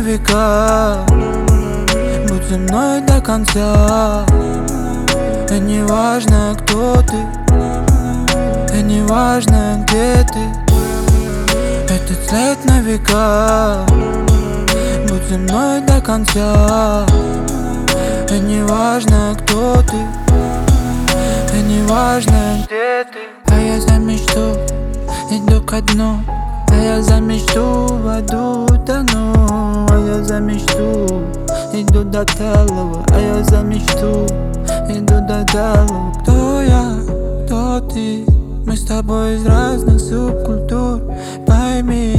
века. Будь со мной до конца. И не важно, кто ты, и не важно, где ты. Это след на века. Будь со мной до конца. И не важно, кто ты, и не важно, где ты. А я за мечту иду ко дну, а я за мечту в аду тону. А я за мечту иду до талого, а я за мечту иду до талого. Кто я, кто ты? Мы с тобой из разных субкультур. Пойми,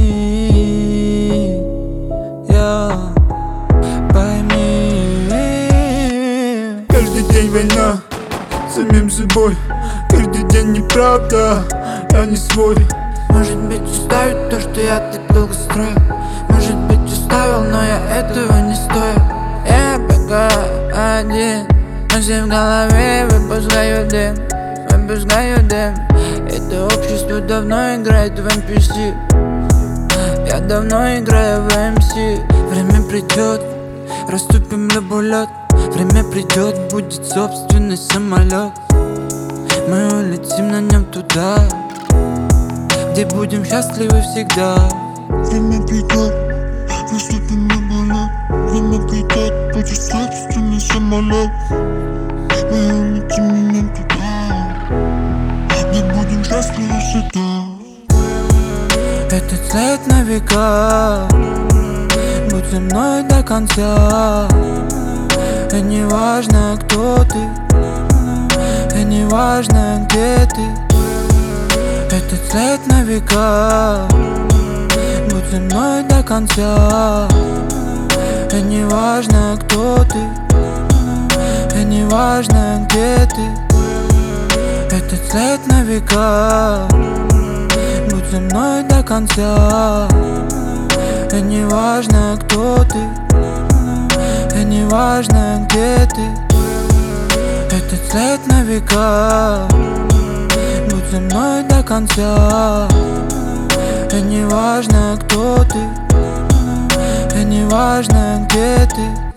пойми. Каждый день война с самим собой. Каждый день неправда, я не свой. Может быть, устаю то, что я так долго строил. Может быть, уставил, но я этого не стоил. Я пока один, но все в голове выпускаю дым, выпускаю дым. Это общество давно играет в NPC. Я давно играю в MC. Время придет, расступим любой лед. Время придет, будет собственный самолет. Мы улетим на нем туда, где будем счастливы всегда. Время придет, наступим любой лед. Время придет, будет собственный самолет. Мы улетим на нем туда, где будем счастливы всегда. Этот след на века. Будь со мной до конца. И не важно, кто ты, и не важно, где ты. Этот след на века. Будь со мной до конца. И не важно, кто ты, и не важно, где ты. Этот след на века. Будь со мной до конца. И не важно, кто ты, и не важно, где ты. Этот след на века. Будь со мной до конца. И не важно, кто ты, и не важно, где ты.